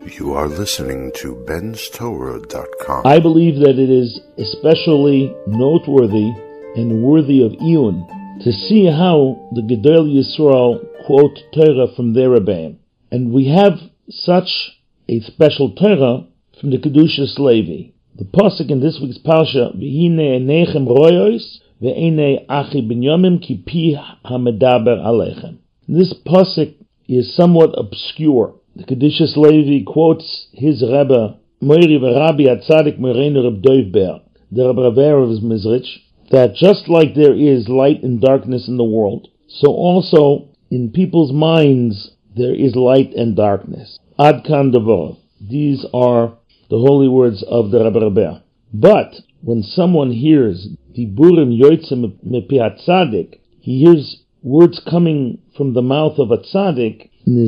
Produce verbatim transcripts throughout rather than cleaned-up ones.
You are listening to Ben's Torah dot com. I believe that it is especially noteworthy and worthy of iyun to see how the Gedol Yisrael quote Torah from their Rebbeim. And we have such a special Torah from the Kedushas Levi. The pasuk in this week's parsha, V'hine enechem royos, ve'ene achi binyomim ki pi hamedaber alechem. This pasuk is somewhat obscure. The Kedushas Levi quotes his Rebbe, Moiri v'Rabbi Atzadik Moreinu Reb Dov Ber, the Rebbe Raver of Mizrich, that just like there is light and darkness in the world, so also in people's minds there is light and darkness. Ad kan devorov. These are the holy words of the Rebbe Raver. But when someone hears diburim yotzim mepi hatzadik, he hears words coming from the mouth of a tzaddik.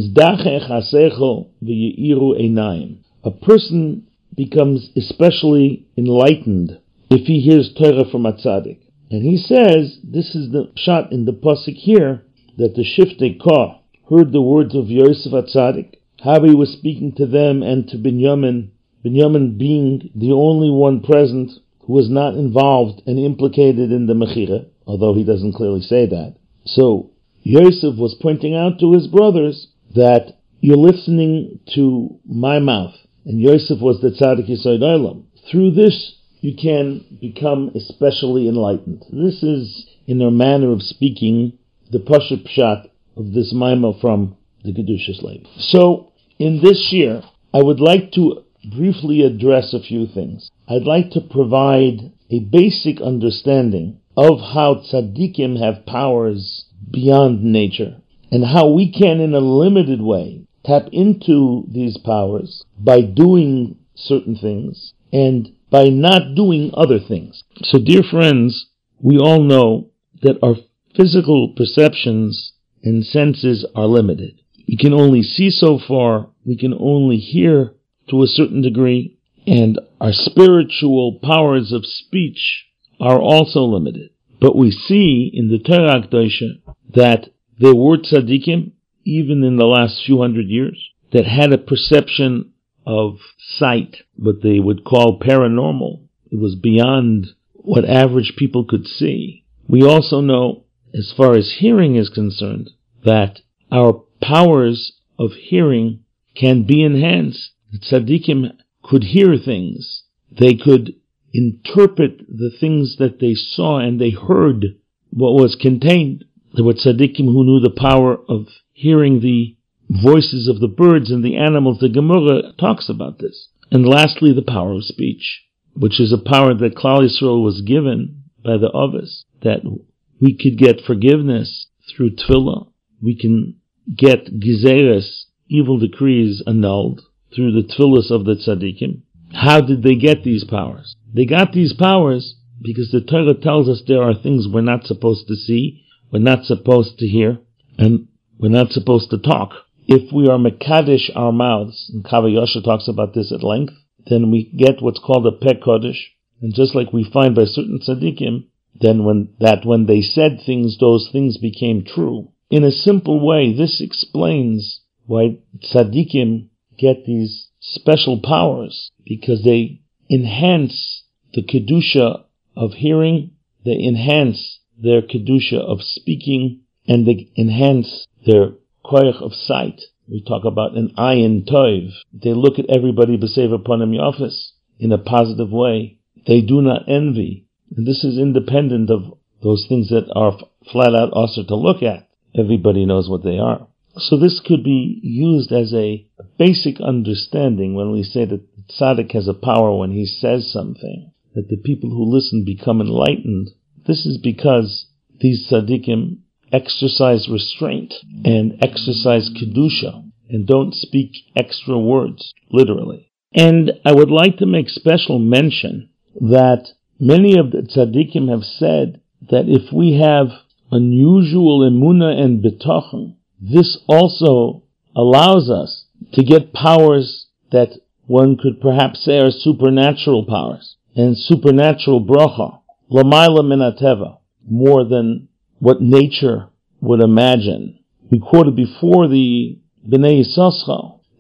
A person becomes especially enlightened if he hears Torah from a tzaddik. And he says, this is the shot in the pasuk here, that the Shiftei Kah heard the words of Yosef HaTzadik, how he was speaking to them and to Binyamin, Binyamin being the only one present who was not involved and implicated in the Mechira, although he doesn't clearly say that. So Yosef was pointing out to his brothers that you're listening to my mouth, and Yosef was the Tzaddik Yesod Olam. Through this, you can become especially enlightened. This is, in their manner of speaking, the Pashut Pshat of this Maimah from the Kedushas Levi. So, in this year, I would like to briefly address a few things. I'd like to provide a basic understanding of how tzaddikim have powers beyond nature, and how we can, in a limited way, tap into these powers by doing certain things and by not doing other things. So, dear friends, we all know that our physical perceptions and senses are limited. We can only see so far, we can only hear to a certain degree, and our spiritual powers of speech are also limited. But we see in the Torah Kedosha that there were tzaddikim, even in the last few hundred years, that had a perception of sight, what they would call paranormal. It was beyond what average people could see. We also know, as far as hearing is concerned, that our powers of hearing can be enhanced. The tzaddikim could hear things. They could interpret the things that they saw, and they heard what was contained. There were tzaddikim who knew the power of hearing the voices of the birds and the animals. The Gemara talks about this. And lastly, the power of speech, which is a power that Klal Yisrael was given by the Avos, that we could get forgiveness through tefillah. We can get gizeres, evil decrees, annulled through the tefillahs of the tzaddikim. How did they get these powers? They got these powers because the Torah tells us there are things we're not supposed to see, we're not supposed to hear, and we're not supposed to talk. If we are mekadesh our mouths, and Kavayosha talks about this at length, then we get what's called a peh kodesh. And just like we find by certain tzaddikim, then when that when they said things, those things became true. In a simple way, this explains why tzaddikim get these special powers, because they enhance the kedusha of hearing, they enhance their kedusha of speaking, and they enhance their koyach of sight. We talk about an ayin tov. They look at everybody b'sev panim yafis in a positive way. They do not envy. And this is independent of those things that are flat out also to look at. Everybody knows what they are. So this could be used as a basic understanding when we say that the tzaddik has a power when he says something, that the people who listen become enlightened. This is because these tzaddikim exercise restraint and exercise kedusha and don't speak extra words, literally. And I would like to make special mention that many of the tzaddikim have said that if we have unusual emunah and bitachon, this also allows us to get powers that one could perhaps say are supernatural powers, and supernatural bracha, lamayla min hateva, more than what nature would imagine. We quoted before the Bnei Yissaschar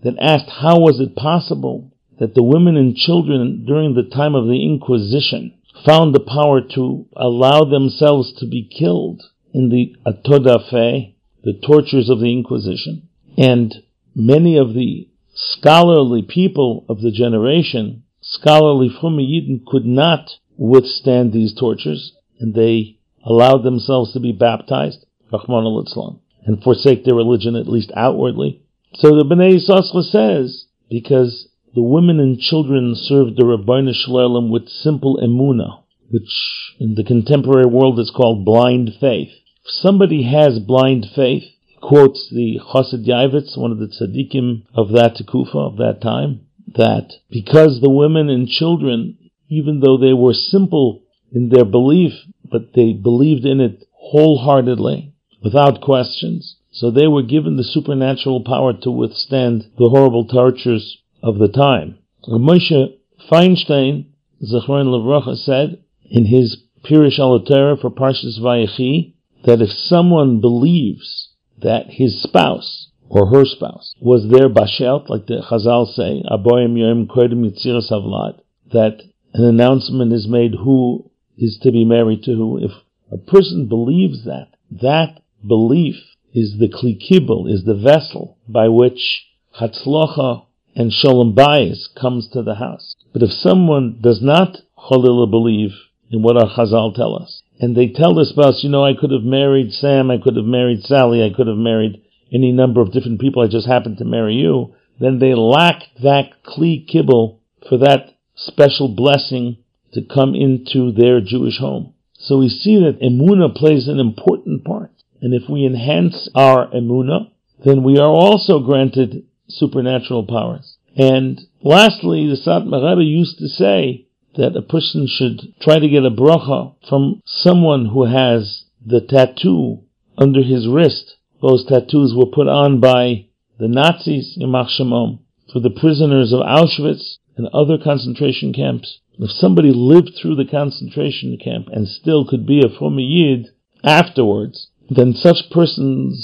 that asked how was it possible that the women and children during the time of the Inquisition found the power to allow themselves to be killed in the Atoda Fe, the tortures of the Inquisition. And many of the scholarly people of the generation, scholarly Frumme Yidden, could not withstand these tortures, and they allowed themselves to be baptized, Rachmana litzlan, and forsake their religion, at least outwardly. So the Bnei Yissaschar says, because the women and children served the Rabbeinu Shalom with simple emunah, which in the contemporary world is called blind faith. If somebody has blind faith, quotes the Chassid Yavitz, one of the tzaddikim of that tekufa, of that time, that because the women and children, even though they were simple in their belief, but they believed in it wholeheartedly, without questions, so they were given the supernatural power to withstand the horrible tortures of the time. Moshe Feinstein, Zechron Levracha, said in his Pirush al Torah for Parshas Vayechi that if someone believes that his spouse or her spouse was their bashelt, like the Chazal say, Aboyim Yoim Kodim Yitziras Havlad, that an announcement is made who is to be married to who. If a person believes that, that belief is the Kli Kibul, is the vessel by which Hatzlocha and Shalom Bayis comes to the house. But if someone does not Cholila believe in what our Chazal tell us, and they tell their spouse, you know, I could have married Sam, I could have married Sally, I could have married any number of different people, I just happened to marry you, then they lack that Kli Kibul for that special blessing to come into their Jewish home. So we see that Emunah plays an important part. And if we enhance our Emunah, then we are also granted supernatural powers. And lastly, the Satmar Rebbe used to say that a person should try to get a bracha from someone who has the tattoo under his wrist. Those tattoos were put on by the Nazis, Yamach Shemom, for the prisoners of Auschwitz and other concentration camps. If somebody lived through the concentration camp and still could be a Frumme Yid afterwards, then such person's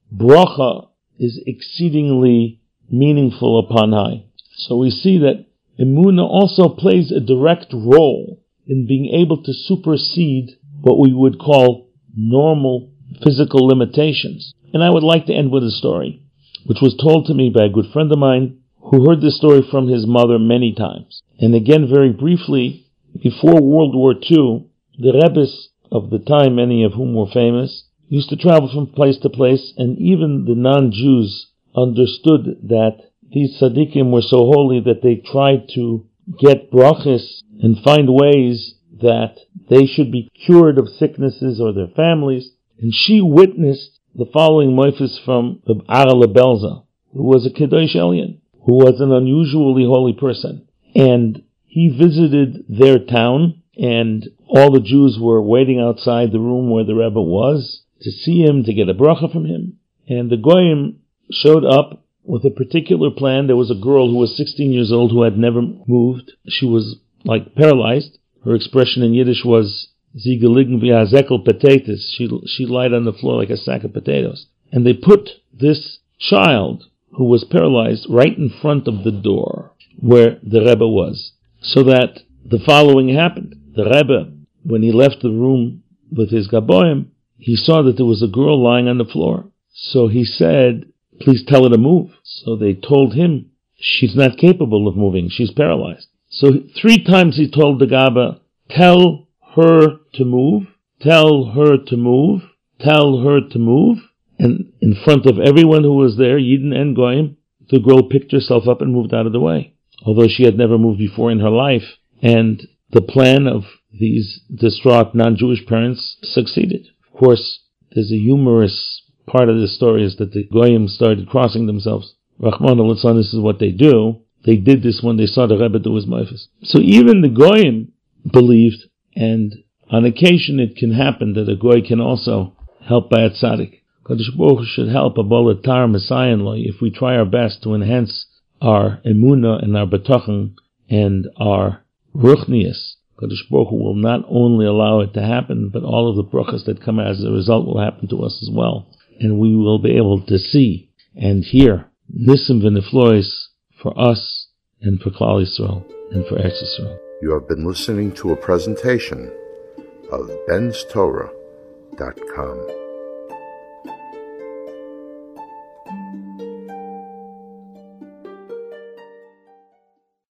bracha is exceedingly meaningful upon high. So we see that Emunah also plays a direct role in being able to supersede what we would call normal physical limitations. And I would like to end with a story, which was told to me by a good friend of mine who heard this story from his mother many times. And again, very briefly, before World War Two, the Rebbes of the time, many of whom were famous, used to travel from place to place, and even the non-Jews understood that these tzaddikim were so holy that they tried to get brachas and find ways that they should be cured of sicknesses or their families. And she witnessed the following moifus from the Ara Lebelza, who was a Kedosh Elyon, who was an unusually holy person. And he visited their town, and all the Jews were waiting outside the room where the Rebbe was to see him, to get a bracha from him. And the Goyim showed up with a particular plan. There was a girl who was sixteen years old who had never moved. She was like paralyzed. Her expression in Yiddish was, Sie gelegen wie a Säckel Potatoes. She, she lied on the floor like a sack of potatoes. And they put this child who was paralyzed right in front of the door where the Rebbe was. So that the following happened. The Rebbe, when he left the room with his Gaboim, he saw that there was a girl lying on the floor. So he said, please tell her to move. So they told him, she's not capable of moving, she's paralyzed. So three times he told the Gabba, tell her to move, tell her to move, tell her to move. And in front of everyone who was there, Yidden and Goyim, the girl picked herself up and moved out of the way, although she had never moved before in her life. And the plan of these distraught non-Jewish parents succeeded. Of course, there's a humorous part of this story is that the Goyim started crossing themselves. Rachmana litzlan, this is what they do. They did this when they saw the Rebbe do his moifus. So even the Goyim believed, and on occasion it can happen that a Goy can also help by a tzaddik. Kadosh Baruch Hu should help a bolatar Messiah if we try our best to enhance our emunah and our betachon and our ruchnius. Kadosh Baruch Hu will not only allow it to happen, but all of the brachas that come as a result will happen to us as well. And we will be able to see and hear Nisim v'neflois for us and for Klal Yisrael and for Eretz Yisrael. You have been listening to a presentation of Ben's Torah dot com.